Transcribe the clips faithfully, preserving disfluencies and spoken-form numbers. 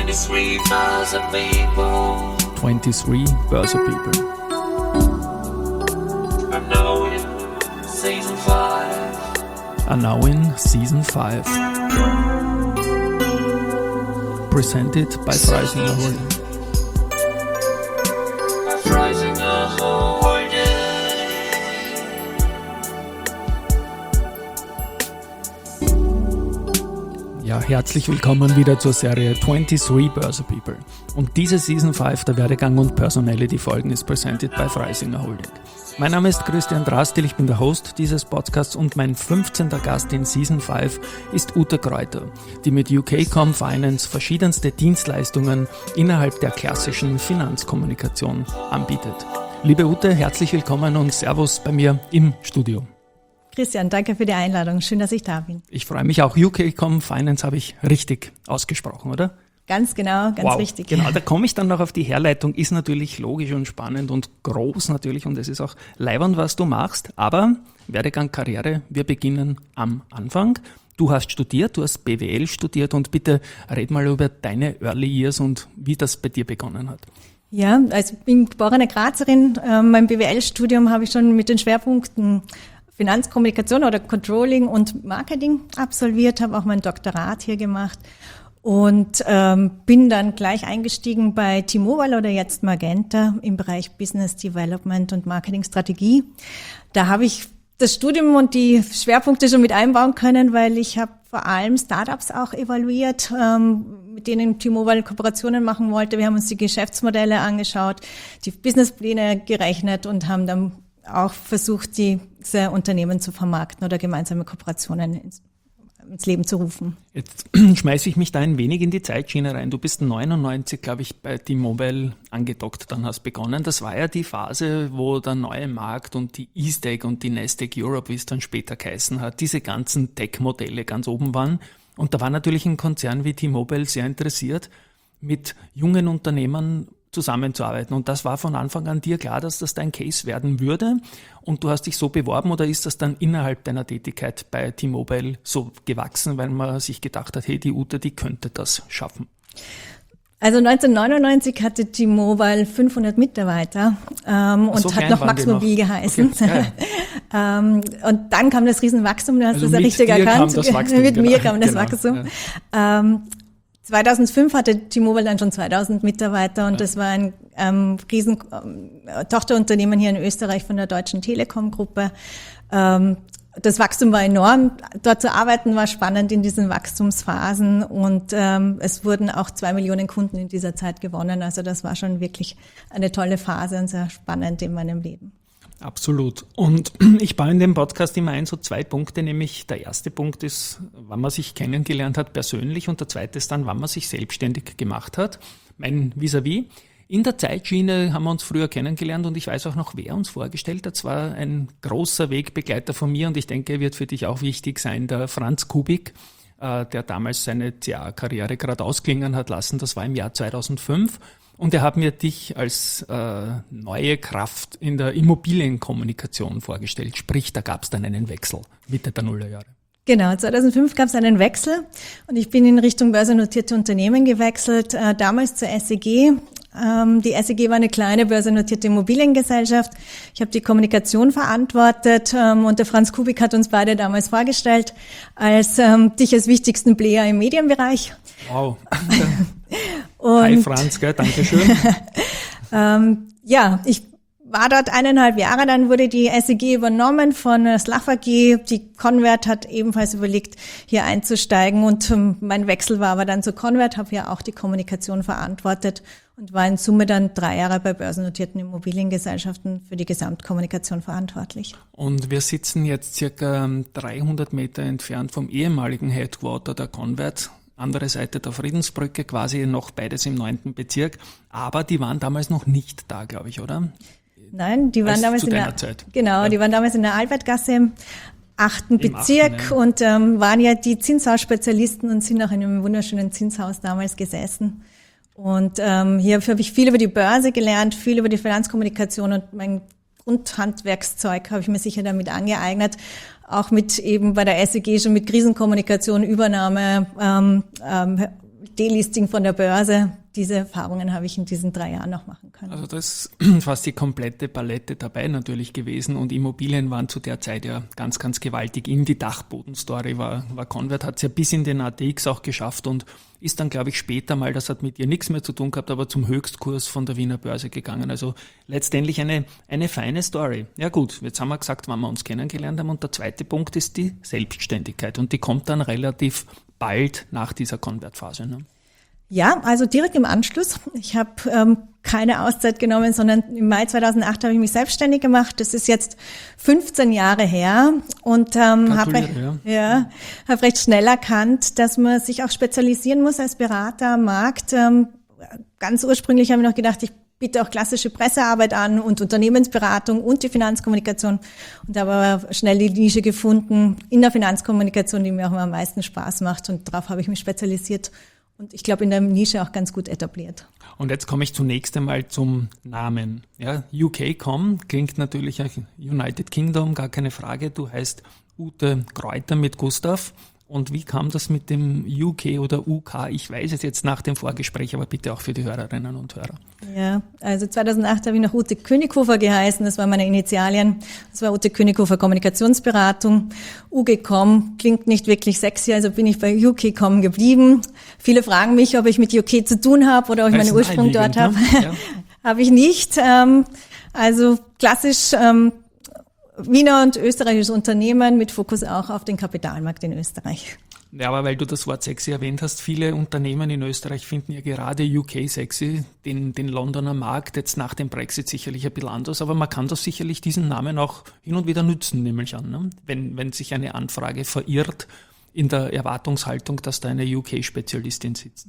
twenty-three Börse People. twenty-three Börse People. Are now in season five. Are now in season five. Presented by Freisinger Holding. By Freisinger Holding. Ja, herzlich willkommen wieder zur Serie twenty-three Börse People. Und diese Season five der Werdegang und Personality Folgen ist presented by Freisinger Holding. Mein Name ist Christian Drastil, ich bin der Host dieses Podcasts und mein fünfzehnter Gast in Season five ist Ute Kräuter, die mit U K Com Finance verschiedenste Dienstleistungen innerhalb der klassischen Finanzkommunikation anbietet. Liebe Ute, herzlich willkommen und Servus bei mir im Studio. Christian, danke für die Einladung. Schön, dass ich da bin. Ich freue mich auch. U K Com Finance habe ich richtig ausgesprochen, oder? Ganz genau, ganz wow, richtig. Genau, da komme ich dann noch auf die Herleitung. Ist natürlich logisch und spannend und groß natürlich und es ist auch leiwand, was du machst. Aber Werdegang, Karriere, wir beginnen am Anfang. Du hast studiert, du hast B W L studiert und bitte red mal über deine Early Years und wie das bei dir begonnen hat. Ja, also ich bin geborene Grazerin. Mein B W L-Studium habe ich schon mit den Schwerpunkten Finanzkommunikation oder Controlling und Marketing absolviert, habe auch mein Doktorat hier gemacht und ähm, bin dann gleich eingestiegen bei T-Mobile oder jetzt Magenta im Bereich Business Development und Marketingstrategie. Da habe ich das Studium und die Schwerpunkte schon mit einbauen können, weil ich habe vor allem Startups auch evaluiert, ähm, mit denen T-Mobile Kooperationen machen wollte. Wir haben uns die Geschäftsmodelle angeschaut, die Businesspläne gerechnet und haben dann auch versucht, diese Unternehmen zu vermarkten oder gemeinsame Kooperationen ins, ins Leben zu rufen. Jetzt schmeiße ich mich da ein wenig in die Zeitschiene rein. Du bist neunundneunzig, glaube ich, bei T-Mobile angedockt, dann hast begonnen. Das war ja die Phase, wo der neue Markt und die E-Stack und die Nasdaq Europe, wie es dann später geheißen hat, diese ganzen Tech-Modelle ganz oben waren. Und da war natürlich ein Konzern wie T-Mobile sehr interessiert, mit jungen Unternehmern zusammenzuarbeiten. Und das war von Anfang an dir klar, dass das dein Case werden würde und du hast dich so beworben oder ist das dann innerhalb deiner Tätigkeit bei T-Mobile so gewachsen, weil man sich gedacht hat, hey, die Ute, die könnte das schaffen? Also neunzehnhundertneunundneunzig hatte T-Mobile fünfhundert Mitarbeiter ähm, und so hat noch Max Mobil geheißen. Okay, ähm, und dann kam das Riesenwachstum, du hast also das ja richtig erkannt. Kam das Wachstum, mit genau, mir kam das genau, Wachstum. Ja. Ähm, zweitausendfünf hatte T-Mobile dann schon zweitausend Mitarbeiter und ja. Das war ein ähm, riesen ähm, Tochterunternehmen hier in Österreich von der Deutschen Telekom-Gruppe. Ähm, das Wachstum war enorm. Dort zu arbeiten war spannend in diesen Wachstumsphasen und ähm, es wurden auch zwei Millionen Kunden in dieser Zeit gewonnen. Also das war schon wirklich eine tolle Phase und sehr spannend in meinem Leben. Absolut. Und ich baue in dem Podcast immer ein, so zwei Punkte, nämlich der erste Punkt ist, wann man sich kennengelernt hat persönlich und der zweite ist dann, wann man sich selbstständig gemacht hat. Mein Vis-à-vis. In der Zeitschiene haben wir uns früher kennengelernt und ich weiß auch noch, wer uns vorgestellt hat. Das war ein großer Wegbegleiter von mir und ich denke, er wird für dich auch wichtig sein, der Franz Kubik, der damals seine C A-Karriere gerade ausklingen hat lassen. Das war im Jahr zweitausendfünf. Und er hat mir dich als äh, neue Kraft in der Immobilienkommunikation vorgestellt. Sprich, da gab es dann einen Wechsel Mitte der Nullerjahre. Genau, zweitausendfünf gab es einen Wechsel und ich bin in Richtung börsennotierte Unternehmen gewechselt, äh, damals zur S E G. Ähm, die S E G war eine kleine börsennotierte Immobiliengesellschaft. Ich habe die Kommunikation verantwortet ähm, und der Franz Kubik hat uns beide damals vorgestellt als ähm, dich als wichtigsten Player im Medienbereich. Wow. Und, Hi Franz, gell? Dankeschön. ähm, ja, ich war dort eineinhalb Jahre, dann wurde die S E G übernommen von der Slaf A G. Die Convert hat ebenfalls überlegt, hier einzusteigen und ähm, mein Wechsel war aber dann zu Convert, habe ja auch die Kommunikation verantwortet und war in Summe dann drei Jahre bei börsennotierten Immobiliengesellschaften für die Gesamtkommunikation verantwortlich. Und wir sitzen jetzt circa dreihundert Meter entfernt vom ehemaligen Headquarter der Convert. Andere Seite der Friedensbrücke, quasi noch beides im neunten Bezirk. Aber die waren damals noch nicht da, glaube ich, oder? Nein, die waren Als damals zu in deiner der Zeit. Genau, ja. die waren damals in der Albertgasse im achten Im Bezirk achten, ja. und ähm, waren ja die Zinshausspezialisten und sind auch in einem wunderschönen Zinshaus damals gesessen. Und ähm, hier habe ich viel über die Börse gelernt, viel über die Finanzkommunikation und mein Grundhandwerkszeug habe ich mir sicher damit angeeignet. Auch mit eben bei der S E G schon mit Krisenkommunikation, Übernahme, ähm, ähm, Delisting von der Börse. Diese Erfahrungen habe ich in diesen drei Jahren noch machen können. Also das ist fast die komplette Palette dabei natürlich gewesen und Immobilien waren zu der Zeit ja ganz, ganz gewaltig. In die Dachboden-Story war, war Convert, hat es ja bis in den A T X auch geschafft und ist dann, glaube ich, später mal, das hat mit ihr nichts mehr zu tun gehabt, aber zum Höchstkurs von der Wiener Börse gegangen. Also letztendlich eine, eine feine Story. Ja gut, jetzt haben wir gesagt, wann wir uns kennengelernt haben und der zweite Punkt ist die Selbstständigkeit und die kommt dann relativ bald nach dieser Convert-Phase. Ne? Ja, also direkt im Anschluss. Ich habe ähm, keine Auszeit genommen, sondern im Mai zweitausendacht habe ich mich selbstständig gemacht. Das ist jetzt fünfzehn Jahre her und ähm, habe recht, ja. ja, hab recht schnell erkannt, dass man sich auch spezialisieren muss als Berater am Markt. Ähm, ganz ursprünglich habe ich noch gedacht, ich biete auch klassische Pressearbeit an und Unternehmensberatung und die Finanzkommunikation und habe aber schnell die Nische gefunden in der Finanzkommunikation, die mir auch am meisten Spaß macht und darauf habe ich mich spezialisiert. Und ich glaube, in der Nische auch ganz gut etabliert. Und jetzt komme ich zunächst einmal zum Namen. Ja, U K Punkt com klingt natürlich United Kingdom, gar keine Frage. Du heißt Ute Kräuter mit Gustav. Und wie kam das mit dem U K oder U K? Ich weiß es jetzt nach dem Vorgespräch, aber bitte auch für die Hörerinnen und Hörer. Ja, also zweitausendacht habe ich noch Ute Könighofer geheißen, das waren meine Initialien. Das war Ute Könighofer Kommunikationsberatung. U K Punkt com klingt nicht wirklich sexy, also bin ich bei U K Punkt com geblieben. Viele fragen mich, ob ich mit U K zu tun habe oder ob ich meinen Ursprung dort habe. Ne? Ja. Habe ich nicht. Also klassisch Wiener und österreichisches Unternehmen mit Fokus auch auf den Kapitalmarkt in Österreich. Ja, aber weil du das Wort sexy erwähnt hast, viele Unternehmen in Österreich finden ja gerade U K sexy, den, den Londoner Markt, jetzt nach dem Brexit sicherlich ein bisschen anders, aber man kann das sicherlich diesen Namen auch hin und wieder nützen, nehme ich an, ne? wenn, wenn sich eine Anfrage verirrt in der Erwartungshaltung, dass da eine U K-Spezialistin sitzt.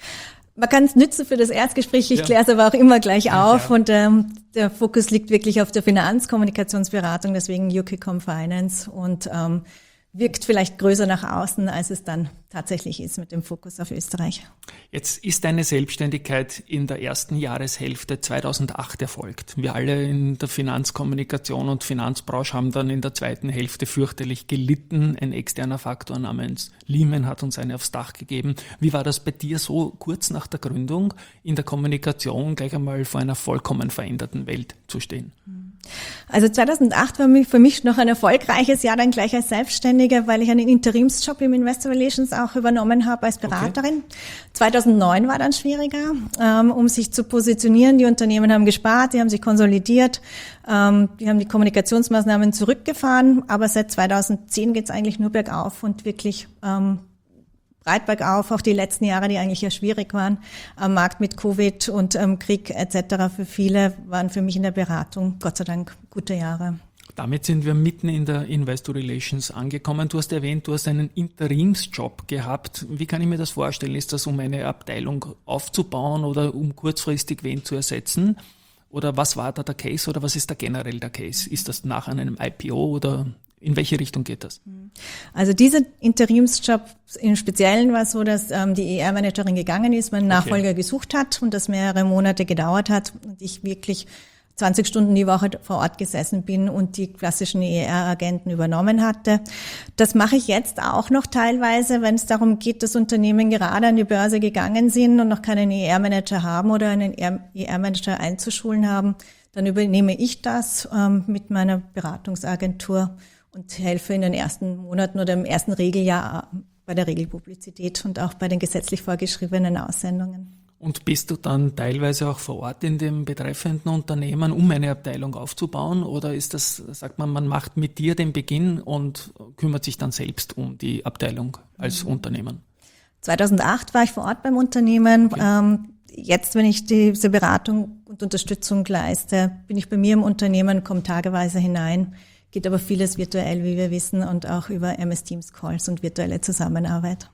Man kann es nützen für das Erstgespräch, ich ja. kläre es aber auch immer gleich auf ja. und ähm, der Fokus liegt wirklich auf der Finanzkommunikationsberatung, deswegen U K Punkt com Finance und ähm, wirkt vielleicht größer nach außen, als es dann tatsächlich ist mit dem Fokus auf Österreich. Jetzt ist deine Selbstständigkeit in der ersten Jahreshälfte zweitausendacht erfolgt. Wir alle in der Finanzkommunikation und Finanzbranche haben dann in der zweiten Hälfte fürchterlich gelitten. Ein externer Faktor namens Lehman hat uns eine aufs Dach gegeben. Wie war das bei dir so kurz nach der Gründung in der Kommunikation gleich einmal vor einer vollkommen veränderten Welt zu stehen? Also zweitausendacht war für mich noch ein erfolgreiches Jahr dann gleich als Selbstständige, weil ich einen Interimsjob im Investor Relations auch übernommen habe als Beraterin. Okay. zweitausendneun war dann schwieriger, ähm, um sich zu positionieren. Die Unternehmen haben gespart, die haben sich konsolidiert, ähm, die haben die Kommunikationsmaßnahmen zurückgefahren, aber seit zweitausendzehn geht es eigentlich nur bergauf und wirklich ähm, breit bergauf, auch die letzten Jahre, die eigentlich ja schwierig waren, am Markt mit Covid und ähm, Krieg et cetera. Für viele waren für mich in der Beratung, Gott sei Dank, gute Jahre. Damit sind wir mitten in der Investor Relations angekommen. Du hast erwähnt, du hast einen Interimsjob gehabt. Wie kann ich mir das vorstellen? Ist das, um eine Abteilung aufzubauen oder um kurzfristig wen zu ersetzen? Oder was war da der Case oder was ist da generell der Case? Ist das nach einem I P O oder in welche Richtung geht das? Also dieser Interimsjob im Speziellen war so, dass ähm, die E R-Managerin gegangen ist, meinen Nachfolger okay. gesucht hat und das mehrere Monate gedauert hat und ich wirklich zwanzig Stunden die Woche vor Ort gesessen bin und die klassischen E R-Agenten übernommen hatte. Das mache ich jetzt auch noch teilweise, wenn es darum geht, dass Unternehmen gerade an die Börse gegangen sind und noch keinen E R-Manager haben oder einen E R-Manager einzuschulen haben. Dann übernehme ich das ähm, mit meiner Beratungsagentur und helfe in den ersten Monaten oder im ersten Regeljahr bei der Regelpublizität und auch bei den gesetzlich vorgeschriebenen Aussendungen. Und bist du dann teilweise auch vor Ort in dem betreffenden Unternehmen, um eine Abteilung aufzubauen? Oder ist das, sagt man, man macht mit dir den Beginn und kümmert sich dann selbst um die Abteilung als mhm. Unternehmen? zweitausendacht war ich vor Ort beim Unternehmen. Okay. Ähm, jetzt, wenn ich diese Beratung und Unterstützung leiste, bin ich bei mir im Unternehmen, komme tageweise hinein. Geht aber vieles virtuell, wie wir wissen, und auch über M S Teams Calls und virtuelle Zusammenarbeit.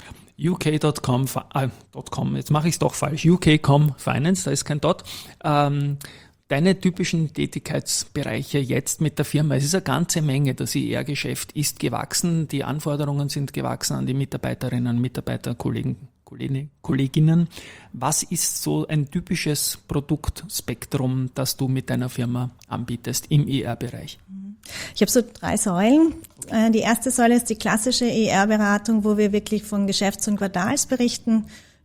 U K Punkt com, äh, .com, jetzt mache ich es doch falsch, U K Punkt com Finance, da ist kein Dot. Ähm, deine typischen Tätigkeitsbereiche jetzt mit der Firma, es ist eine ganze Menge, das E R-Geschäft ist gewachsen, die Anforderungen sind gewachsen an die Mitarbeiterinnen, Mitarbeiter, Kollegen, Kollegen, Kolleginnen. Was ist so ein typisches Produktspektrum, das du mit deiner Firma anbietest im E R-Bereich? Ich habe so drei Säulen. Die erste Säule ist die klassische E R-Beratung, wo wir wirklich von Geschäfts- und Quartalsberichten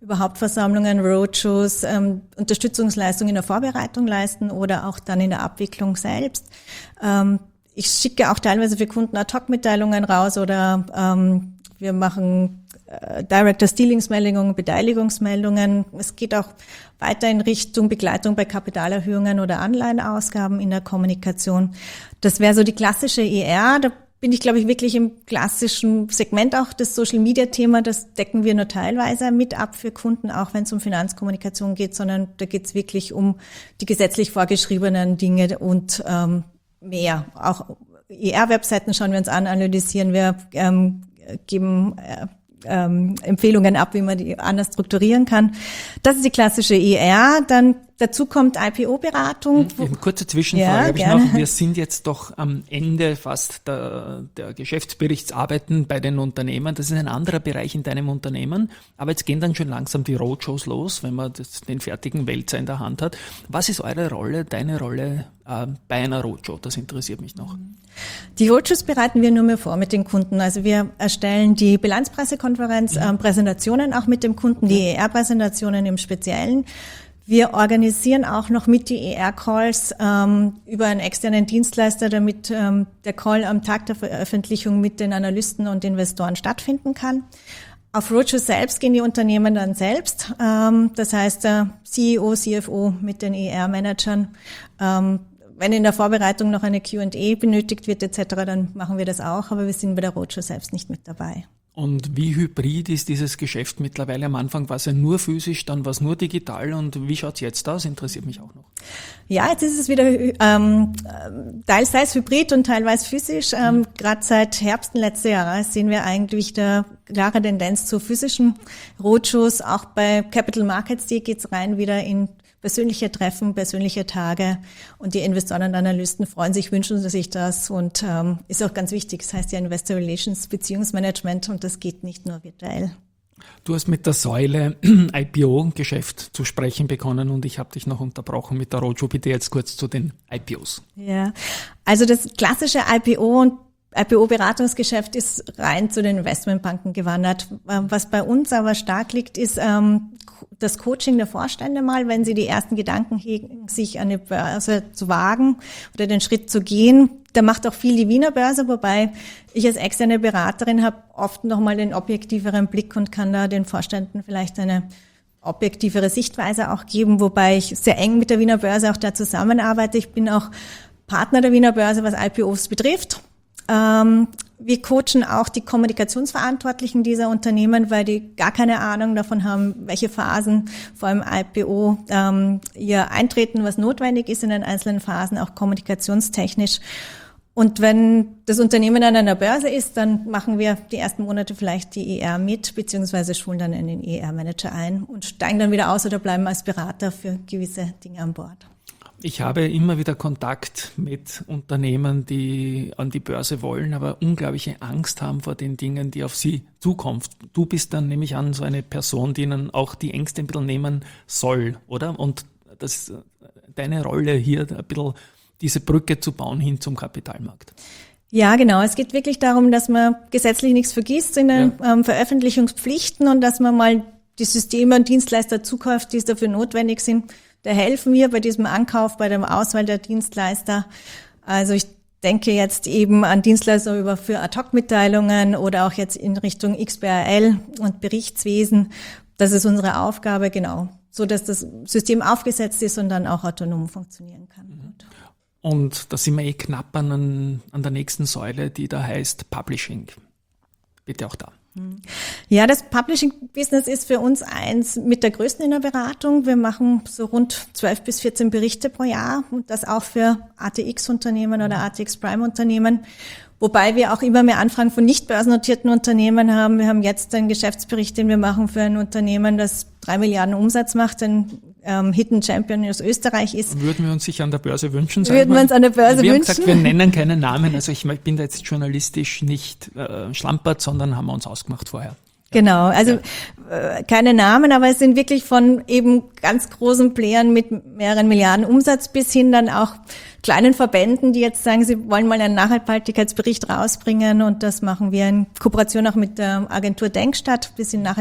über Hauptversammlungen, Roadshows, ähm, Unterstützungsleistungen in der Vorbereitung leisten oder auch dann in der Abwicklung selbst. Ähm, ich schicke auch teilweise für Kunden Ad-Hoc-Mitteilungen raus oder ähm, wir machen äh, Director-Stealingsmeldungen, Beteiligungsmeldungen. Es geht auch weiter in Richtung Begleitung bei Kapitalerhöhungen oder Anleihenausgaben in der Kommunikation. Das wäre so die klassische E R. Da bin ich, glaube ich, wirklich im klassischen Segment auch das Social-Media-Thema. Das decken wir nur teilweise mit ab für Kunden, auch wenn es um Finanzkommunikation geht, sondern da geht es wirklich um die gesetzlich vorgeschriebenen Dinge und ähm, mehr. Auch E R-Webseiten schauen wir uns an, analysieren wir, ähm, geben äh, ähm, Empfehlungen ab, wie man die anders strukturieren kann. Das ist die klassische E R. Dann dazu kommt I P O-Beratung. Eine kurze Zwischenfrage Ja, habe ich gerne. noch. Wir sind jetzt doch am Ende fast der, der Geschäftsberichtsarbeiten bei den Unternehmen. Das ist ein anderer Bereich in deinem Unternehmen. Aber jetzt gehen dann schon langsam die Roadshows los, wenn man das, den fertigen Wälzer in der Hand hat. Was ist eure Rolle, deine Rolle äh, bei einer Roadshow? Das interessiert mich noch. Die Roadshows bereiten wir nur mehr vor mit den Kunden. Also wir erstellen die Bilanzpressekonferenz, äh, Präsentationen auch mit dem Kunden, die E R-Präsentationen im Speziellen. Wir organisieren auch noch mit die E R-Calls ähm, über einen externen Dienstleister, damit ähm, der Call am Tag der Veröffentlichung mit den Analysten und Investoren stattfinden kann. Auf Roadshows selbst gehen die Unternehmen dann selbst. Ähm, das heißt, der C E O, C F O mit den E R-Managern. Ähm, wenn in der Vorbereitung noch eine Q and A benötigt wird et cetera, dann machen wir das auch, aber wir sind bei der Roadshow selbst nicht mit dabei. Und wie hybrid ist dieses Geschäft mittlerweile? Am Anfang war es ja nur physisch, dann war es nur digital. Und wie schaut es jetzt aus? Interessiert mich auch noch. Ja, jetzt ist es wieder ähm, teils hybrid und teilweise physisch. Ähm, mhm. Gerade seit Herbst letzten Jahres sehen wir eigentlich eine klare Tendenz zu physischen Roadshows. Auch bei Capital Markets Day geht's rein wieder in persönliche Treffen, persönliche Tage, und die Investoren und Analysten freuen sich, wünschen sich das, und ähm, ist auch ganz wichtig. Das heißt ja Investor Relations, Beziehungsmanagement, und das geht nicht nur virtuell. Du hast mit der Säule I P O-Geschäft zu sprechen begonnen und ich habe dich noch unterbrochen mit der Roadshow. Bitte jetzt kurz zu den I P Os. Ja, also das klassische I P O und I P O-Beratungsgeschäft ist rein zu den Investmentbanken gewandert. Was bei uns aber stark liegt, ist ähm, das Coaching der Vorstände mal, wenn sie die ersten Gedanken hegen, sich an die Börse zu wagen oder den Schritt zu gehen. Da macht auch viel die Wiener Börse, wobei ich als externe Beraterin habe oft nochmal den objektiveren Blick und kann da den Vorständen vielleicht eine objektivere Sichtweise auch geben, wobei ich sehr eng mit der Wiener Börse auch da zusammenarbeite. Ich bin auch Partner der Wiener Börse, was I P Os betrifft. Ähm, wir coachen auch die Kommunikationsverantwortlichen dieser Unternehmen, weil die gar keine Ahnung davon haben, welche Phasen vor allem I P O ähm, ihr eintreten, was notwendig ist in den einzelnen Phasen, auch kommunikationstechnisch. Und wenn das Unternehmen an einer Börse ist, dann machen wir die ersten Monate vielleicht die E R mit, beziehungsweise schulen dann in den E R-Manager ein und steigen dann wieder aus oder bleiben als Berater für gewisse Dinge an Bord. Ich habe immer wieder Kontakt mit Unternehmen, die an die Börse wollen, aber unglaubliche Angst haben vor den Dingen, die auf sie zukommen. Du bist dann nämlich an so eine Person, die ihnen auch die Ängste ein bisschen nehmen soll, oder? Und das ist deine Rolle hier, ein bisschen diese Brücke zu bauen hin zum Kapitalmarkt. Ja, genau. Es geht wirklich darum, dass man gesetzlich nichts vergisst in den ja. ähm, Veröffentlichungspflichten und dass man mal die Systeme und Dienstleister zukauft, die dafür notwendig sind. Da helfen wir bei diesem Ankauf, bei der Auswahl der Dienstleister. Also ich denke jetzt eben an Dienstleister über für Ad-Hoc-Mitteilungen oder auch jetzt in Richtung X B R L und Berichtswesen. Das ist unsere Aufgabe, genau, so dass das System aufgesetzt ist und dann auch autonom funktionieren kann. Mhm. Und da sind wir eh knapp an, an der nächsten Säule, die da heißt Publishing. Bitte auch da. Ja, das Publishing-Business ist für uns eins mit der größten in der Beratung. Wir machen so rund zwölf bis vierzehn Berichte pro Jahr und das auch für A T X-Unternehmen oder A T X-Prime-Unternehmen. Wobei wir auch immer mehr Anfragen von nicht börsennotierten Unternehmen haben. Wir haben jetzt einen Geschäftsbericht, den wir machen für ein Unternehmen, das drei Milliarden Umsatz macht, ein ähm, Hidden Champion aus Österreich ist. Würden wir uns sich an der Börse wünschen? Würden wir uns an der Börse wir wünschen? Wir haben gesagt, wir nennen keinen Namen. Also ich bin da jetzt journalistisch nicht äh, schlampert, sondern haben wir uns ausgemacht vorher. Genau, also äh, keine Namen, aber es sind wirklich von eben ganz großen Playern mit mehreren Milliarden Umsatz bis hin dann auch kleinen Verbänden, die jetzt sagen, sie wollen mal einen Nachhaltigkeitsbericht rausbringen, und das machen wir in Kooperation auch mit der Agentur Denkstadt. Wir sind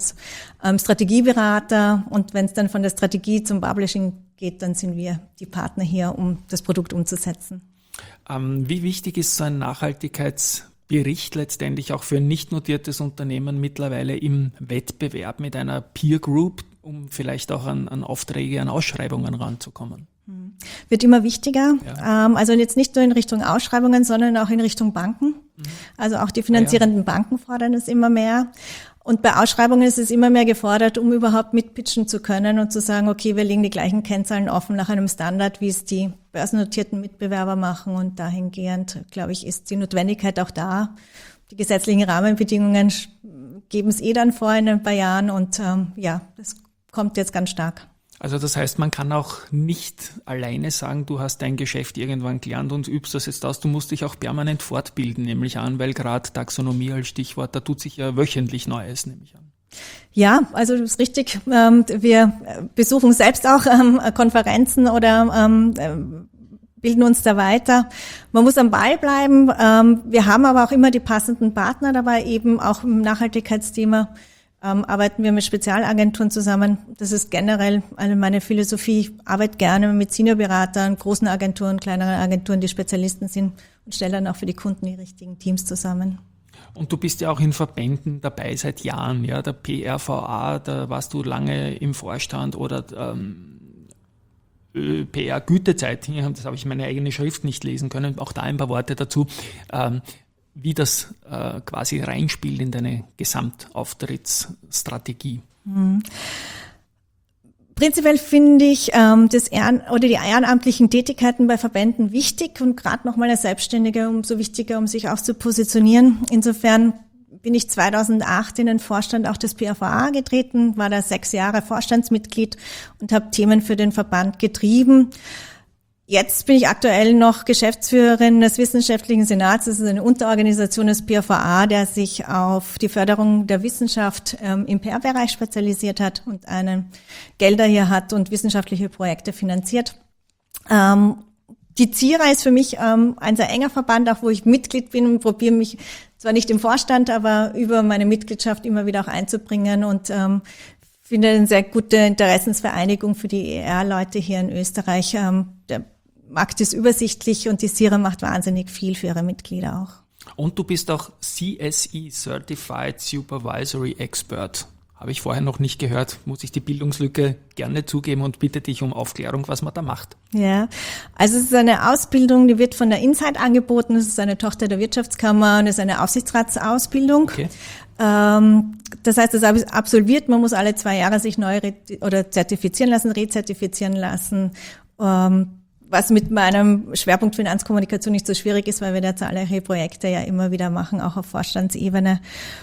Nachhaltigkeitsstrategieberater, ähm, und wenn es dann von der Strategie zum Publishing geht, dann sind wir die Partner hier, um das Produkt umzusetzen. Ähm, wie wichtig ist so ein Nachhaltigkeitsbericht letztendlich auch für ein nicht notiertes Unternehmen mittlerweile im Wettbewerb mit einer Peer Group, um vielleicht auch an, an Aufträge, an Ausschreibungen ranzukommen? Wird immer wichtiger, Ja. ähm, also jetzt nicht nur in Richtung Ausschreibungen, sondern auch in Richtung Banken. Mhm. Also auch die finanzierenden Ah, ja. Banken fordern es immer mehr. Und bei Ausschreibungen ist es immer mehr gefordert, um überhaupt mitpitchen zu können und zu sagen, okay, wir legen die gleichen Kennzahlen offen nach einem Standard, wie es die börsennotierten Mitbewerber machen. Und dahingehend, glaube ich, ist die Notwendigkeit auch da. Die gesetzlichen Rahmenbedingungen geben es eh dann vor in ein paar Jahren, und ähm, ja, das kommt jetzt ganz stark. Also das heißt, man kann auch nicht alleine sagen, du hast dein Geschäft irgendwann gelernt und übst das jetzt aus. Du musst dich auch permanent fortbilden, nämlich an, weil gerade Taxonomie als Stichwort, da tut sich ja wöchentlich Neues, nehme ich an. Ja, also das ist richtig. Wir besuchen selbst auch Konferenzen oder bilden uns da weiter. Man muss am Ball bleiben. Wir haben aber auch immer die passenden Partner dabei, eben auch im Nachhaltigkeitsthema. Ähm, arbeiten wir mit Spezialagenturen zusammen. Das ist generell eine meine Philosophie. Ich arbeite gerne mit Seniorberatern, großen Agenturen, kleineren Agenturen, die Spezialisten sind, und stelle dann auch für die Kunden die richtigen Teams zusammen. Und du bist ja auch in Verbänden dabei seit Jahren, ja, der P R V A, da warst du lange im Vorstand, oder ähm, P R-Gütezeitung, das habe ich meine eigene Schrift nicht lesen können, auch da ein paar Worte dazu. Ähm, wie das äh, quasi reinspielt in deine Gesamtauftrittsstrategie. Mhm. Prinzipiell finde ich ähm, das Ehren- oder die ehrenamtlichen Tätigkeiten bei Verbänden wichtig, und gerade nochmal als Selbstständige umso wichtiger, um sich auch zu positionieren. Insofern bin ich zweitausendacht in den Vorstand auch des P R V A getreten, war da sechs Jahre Vorstandsmitglied und habe Themen für den Verband getrieben. Jetzt bin ich aktuell noch Geschäftsführerin des Wissenschaftlichen Senats. Das ist eine Unterorganisation des P R V A, der sich auf die Förderung der Wissenschaft ähm, im P R-Bereich spezialisiert hat und eine Gelder hier hat und wissenschaftliche Projekte finanziert. Ähm, die C I R A ist für mich ähm, ein sehr enger Verband, auch wo ich Mitglied bin, und probiere mich zwar nicht im Vorstand, aber über meine Mitgliedschaft immer wieder auch einzubringen, und ähm, finde eine sehr gute Interessensvereinigung für die E R-Leute hier in Österreich. Ähm, der Markt ist übersichtlich, und die C I R A macht wahnsinnig viel für ihre Mitglieder auch. Und du bist auch C S E, Certified Supervisory Expert. Habe ich vorher noch nicht gehört, muss ich die Bildungslücke gerne zugeben und bitte dich um Aufklärung, was man da macht. Ja, also es ist eine Ausbildung, die wird von der Insight angeboten. Es ist eine Tochter der Wirtschaftskammer und es ist eine Aufsichtsratsausbildung. Okay. Ähm, das heißt, das absolviert, man muss alle zwei Jahre sich neu re- oder zertifizieren lassen, rezertifizieren lassen. Ähm, was mit meinem Schwerpunkt Finanzkommunikation nicht so schwierig ist, weil wir da zahlreiche Projekte ja immer wieder machen, auch auf Vorstandsebene.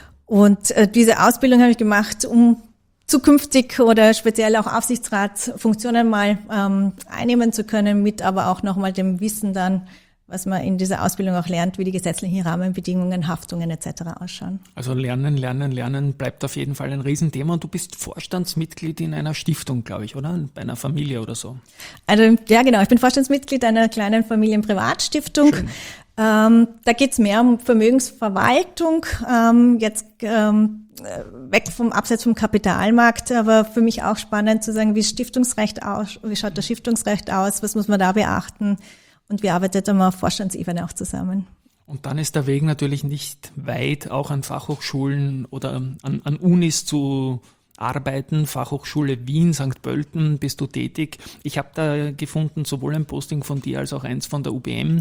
Und äh, diese Ausbildung habe ich gemacht, um zukünftig oder speziell auch Aufsichtsratsfunktionen mal ähm, einnehmen zu können, mit aber auch nochmal dem Wissen dann, was man in dieser Ausbildung auch lernt, wie die gesetzlichen Rahmenbedingungen, Haftungen et cetera ausschauen. Also Lernen, Lernen, Lernen bleibt auf jeden Fall ein Riesenthema, und du bist Vorstandsmitglied in einer Stiftung, glaube ich, oder? Bei einer Familie oder so. Also ja, genau, ich bin Vorstandsmitglied einer kleinen Familienprivatstiftung. Schön. Ähm, da geht's mehr um Vermögensverwaltung, ähm, jetzt ähm, weg vom Abseits vom Kapitalmarkt, aber für mich auch spannend zu sagen, wie ist Stiftungsrecht aus, wie schaut das Stiftungsrecht aus, was muss man da beachten, und wir arbeiten mal auf Vorstandsebene auch zusammen. Und dann ist der Weg natürlich nicht weit, auch an Fachhochschulen oder an, an Unis zu arbeiten. Fachhochschule Wien, Sankt Pölten bist du tätig. Ich habe da gefunden, sowohl ein Posting von dir als auch eins von der U B M,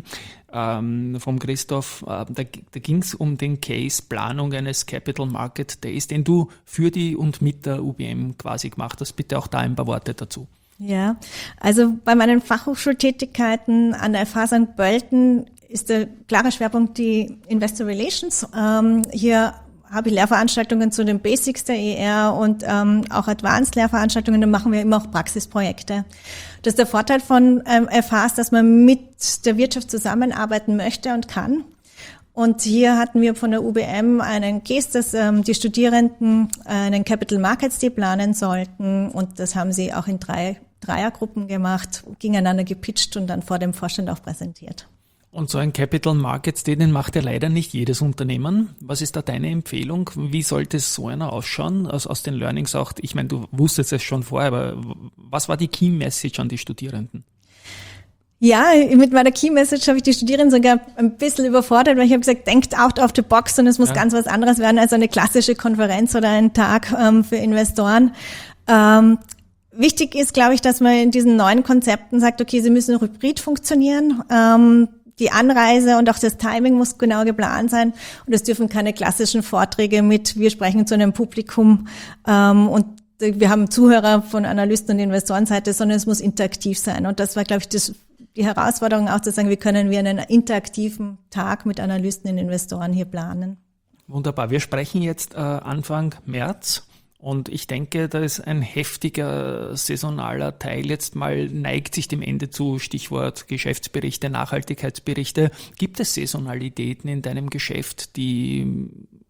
ähm, vom Christoph. Äh, da da ging es um den Case Planung eines Capital Market Days, den du für die und mit der U B M quasi gemacht hast. Bitte auch da ein paar Worte dazu. Ja, also bei meinen Fachhochschultätigkeiten an der F H Sankt Pölten ist der klare Schwerpunkt die Investor Relations. Ähm, hier habe ich Lehrveranstaltungen zu den Basics der E R und ähm, auch Advanced-Lehrveranstaltungen, da machen wir immer auch Praxisprojekte. Das ist der Vorteil von ähm, F Hs, dass man mit der Wirtschaft zusammenarbeiten möchte und kann. Und hier hatten wir von der U B M einen Case, dass ähm, die Studierenden einen Capital Markets Day planen sollten. Und das haben sie auch in drei Dreiergruppen gemacht, gegeneinander gepitcht und dann vor dem Vorstand auch präsentiert. Und so ein Capital Markets Day, den macht ja leider nicht jedes Unternehmen. Was ist da deine Empfehlung? Wie sollte so einer ausschauen? Also aus den Learnings auch, ich meine, du wusstest es schon vorher, aber was war die Key Message an die Studierenden? Ja, mit meiner Key Message habe ich die Studierenden sogar ein bisschen überfordert, weil ich habe gesagt, denkt out of the box und es muss ja. ganz was anderes werden als eine klassische Konferenz oder ein Tag ähm, für Investoren. Ähm, wichtig ist, glaube ich, dass man in diesen neuen Konzepten sagt, okay, sie müssen hybrid funktionieren. Ähm, die Anreise und auch das Timing muss genau geplant sein und es dürfen keine klassischen Vorträge mit, wir sprechen zu einem Publikum ähm, und wir haben Zuhörer von Analysten und Investorenseite, sondern es muss interaktiv sein. Und das war, glaube ich, das, die Herausforderung auch zu sagen, wie können wir einen interaktiven Tag mit Analysten und Investoren hier planen. Wunderbar. Wir sprechen jetzt äh, Anfang März und ich denke, da ist ein heftiger saisonaler Teil jetzt mal, neigt sich dem Ende zu, Stichwort Geschäftsberichte, Nachhaltigkeitsberichte. Gibt es Saisonalitäten in deinem Geschäft, die...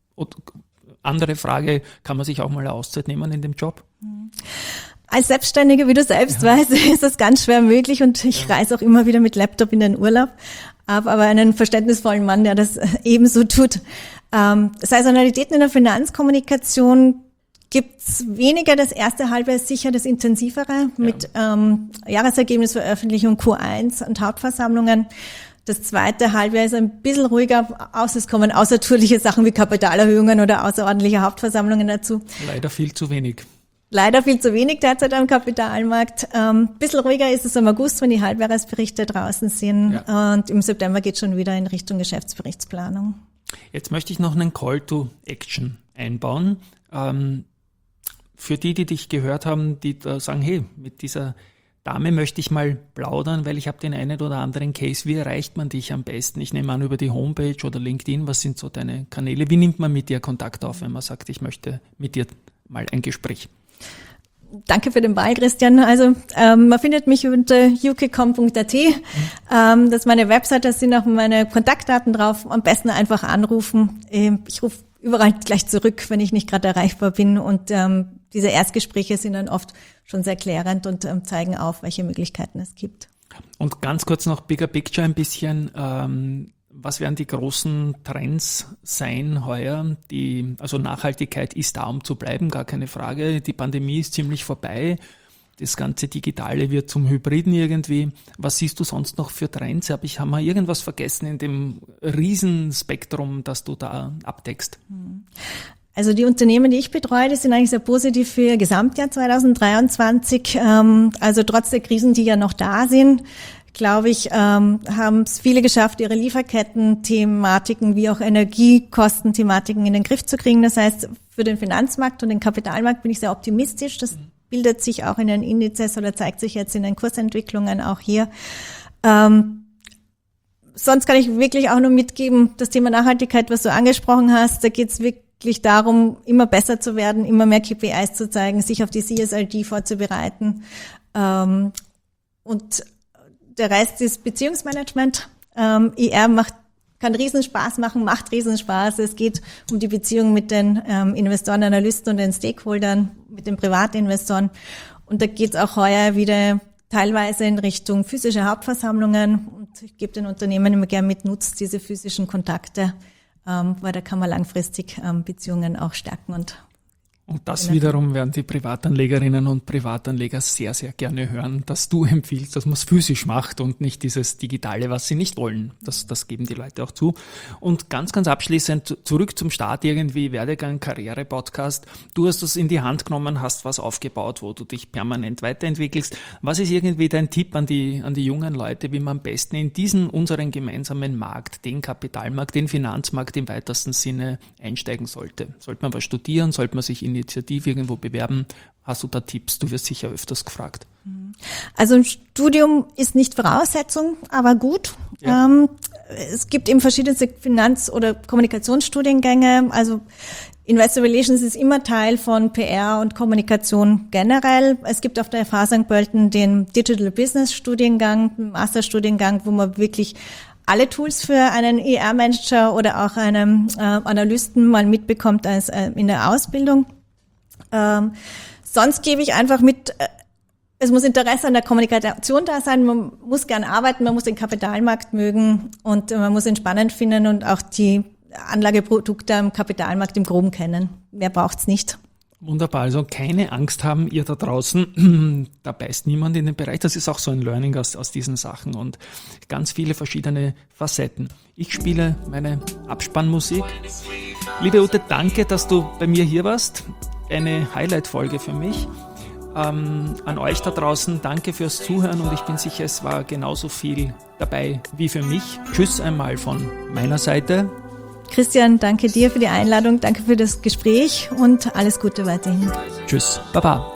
Andere Frage, kann man sich auch mal eine Auszeit nehmen in dem Job? Als Selbstständiger, wie du selbst ja. weißt, ist das ganz schwer möglich und ich ja. reise auch immer wieder mit Laptop in den Urlaub. Habe aber einen verständnisvollen Mann, der das ebenso tut. Ähm, Saisonalitäten in der Finanzkommunikation gibt's weniger. Das erste Halbjahr ist sicher das intensivere ja. mit ähm, Jahresergebnisveröffentlichung Q eins und Hauptversammlungen. Das zweite Halbjahr ist ein bisschen ruhiger, außer es kommen außertourliche Sachen wie Kapitalerhöhungen oder außerordentliche Hauptversammlungen dazu. Leider viel zu wenig. Leider viel zu wenig derzeit am Kapitalmarkt. Ähm, bisschen ruhiger ist es im August, wenn die Halbjahresberichte draußen sind. Ja. Und im September geht es schon wieder in Richtung Geschäftsberichtsplanung. Jetzt möchte ich noch einen Call to Action einbauen. Ähm, für die, die dich gehört haben, die da sagen, hey, mit dieser Dame möchte ich mal plaudern, weil ich habe den einen oder anderen Case. Wie erreicht man dich am besten? Ich nehme an, über die Homepage oder LinkedIn. Was sind so deine Kanäle? Wie nimmt man mit dir Kontakt auf, wenn man sagt, ich möchte mit dir mal ein Gespräch? Danke für den Ball, Christian. Also ähm, man findet mich unter u k punkt com punkt a t. Mhm. Ähm, das ist meine Website, da sind auch meine Kontaktdaten drauf. Am besten einfach anrufen. Ich rufe überall gleich zurück, wenn ich nicht gerade erreichbar bin. Und ähm, diese Erstgespräche sind dann oft schon sehr klärend und ähm, zeigen auf, welche Möglichkeiten es gibt. Und ganz kurz noch Bigger Picture ein bisschen. Ähm, was werden die großen Trends sein heuer? Die, also Nachhaltigkeit ist da, um zu bleiben, gar keine Frage. Die Pandemie ist ziemlich vorbei. Das ganze Digitale wird zum Hybriden irgendwie. Was siehst du sonst noch für Trends? Hab ich, haben wir irgendwas vergessen in dem Riesenspektrum, das du da abdeckst? Also die Unternehmen, die ich betreue, die sind eigentlich sehr positiv für ihr Gesamtjahr zwanzig dreiundzwanzig. Also trotz der Krisen, die ja noch da sind, glaube ich, haben es viele geschafft, ihre Lieferketten-Thematiken wie auch Energiekosten-Thematiken in den Griff zu kriegen. Das heißt, für den Finanzmarkt und den Kapitalmarkt bin ich sehr optimistisch. Das bildet sich auch in den Indizes oder zeigt sich jetzt in den Kursentwicklungen auch hier. Ähm, sonst kann ich wirklich auch nur mitgeben, das Thema Nachhaltigkeit, was du angesprochen hast, da geht es wirklich darum, immer besser zu werden, immer mehr K P Is zu zeigen, sich auf die C S R D vorzubereiten. Ähm, und der Rest ist Beziehungsmanagement. Ähm, I R macht, kann Riesenspaß machen, macht Riesenspaß. Es geht um die Beziehung mit den ähm, Investoren, Analysten und den Stakeholdern, mit den Privatinvestoren. Und da geht es auch heuer wieder teilweise in Richtung physische Hauptversammlungen. Und ich gebe den Unternehmen immer gerne mit, nutzt diese physischen Kontakte, ähm, weil da kann man langfristig ähm, Beziehungen auch stärken und Und das wiederum werden die Privatanlegerinnen und Privatanleger sehr, sehr gerne hören, dass du empfiehlst, dass man es physisch macht und nicht dieses Digitale, was sie nicht wollen. Das, das geben die Leute auch zu. Und ganz, ganz abschließend zurück zum Start irgendwie, Werdegang, Karriere-Podcast. Du hast das in die Hand genommen, hast was aufgebaut, wo du dich permanent weiterentwickelst. Was ist irgendwie dein Tipp an die, an die jungen Leute, wie man am besten in diesen unseren gemeinsamen Markt, den Kapitalmarkt, den Finanzmarkt im weitesten Sinne einsteigen sollte? Sollte man was studieren? Sollte man sich in Initiative irgendwo bewerben? Hast du da Tipps? Du wirst sicher öfters gefragt. Also ein Studium ist nicht Voraussetzung, aber gut. Ja. Ähm, es gibt eben verschiedenste Finanz- oder Kommunikationsstudiengänge. Also Investor Relations ist immer Teil von P R und Kommunikation generell. Es gibt auf der F H Sankt Pölten den Digital Business Studiengang, den Masterstudiengang, wo man wirklich alle Tools für einen E R-Manager oder auch einen äh, Analysten mal mitbekommt als äh, in der Ausbildung. Ähm, sonst gebe ich einfach mit, äh, es muss Interesse an der Kommunikation da sein, man muss gern arbeiten, man muss den Kapitalmarkt mögen und äh, man muss ihn spannend finden und auch die Anlageprodukte am Kapitalmarkt im Groben kennen. Mehr braucht's nicht. Wunderbar, also keine Angst haben, ihr da draußen, da beißt niemand in den Bereich. Das ist auch so ein Learning aus, aus diesen Sachen und ganz viele verschiedene Facetten. Ich spiele meine Abspannmusik. Liebe Ute, danke, dass du bei mir hier warst. Eine Highlight-Folge für mich. Ähm, an euch da draußen, danke fürs Zuhören und ich bin sicher, es war genauso viel dabei wie für mich. Tschüss einmal von meiner Seite. Christian, danke dir für die Einladung, danke für das Gespräch und alles Gute weiterhin. Tschüss, Baba.